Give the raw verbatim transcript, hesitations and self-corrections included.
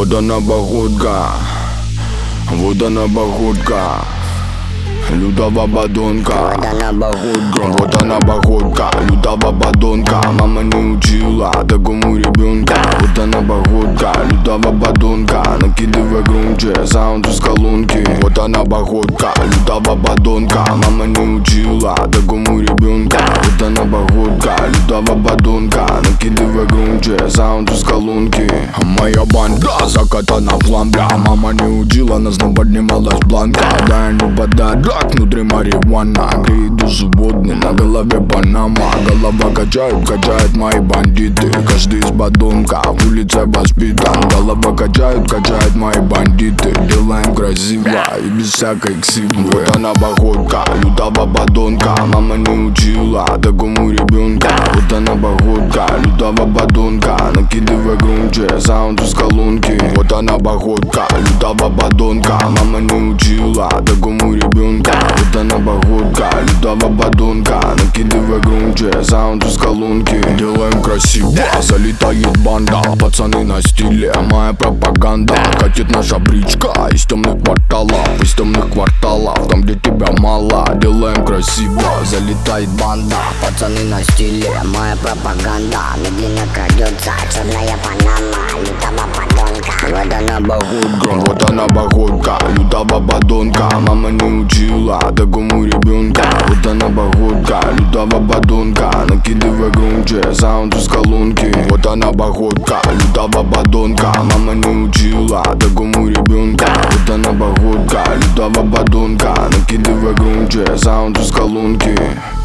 Вот она походка, вот она походка, лютого подонка. Вот она походка, Вот она походка, лютого подонка. Мама не учила такому ребенка. Вот она походка, лютого подонка. Накидывай громче саунд из колонки. Вот она походка, лютого подонка. Мама не учила такому ребенка. Вот она походка, лютого подонка. Накидывай громче саунд из колонки. Моя банда закатана в ламбля. Мама не учила, нас, но поднималась бланка. Дай не подарок, внутри марихуана. Греет душу водный, на голове панама. Голова качают, качают мои бандиты. Каждый из подонка в улице воспитан. Голова качают, качают мои бандиты. Делаем красиво и без всякой ксивы. Вот она походка, лютого подонка. Мама не учила такому ребенка. Вот она походка, лютого подонка. Накидывай громче саунд из колонки. Вот она походка, лютого подонка. Мама не учила такому ребенка. Вот она походка, лютого подонка. Накидывай громче саунд из колонки. Делаем красиво, залетает банда. Пацаны на стиле, моя пропаганда. Катит наша бричка из темных кварталов. Из темных кварталов, там где тебя мало. Делаем красиво, залетает банда. пацаны на стиле, моя пропаганда. Медленно крадется черная панама лютого подонка. Вот она походка, вот она походка, лютого подонка. Мама не учила такому ребенка. Вот она походка, лютого подонка. Накидывай громче саунд из колонки. Вот она походка, лютого подонка. Мама не учила такому ребенка. Вот она походка, лютого подонка. Накидывай громче саунд из колонки.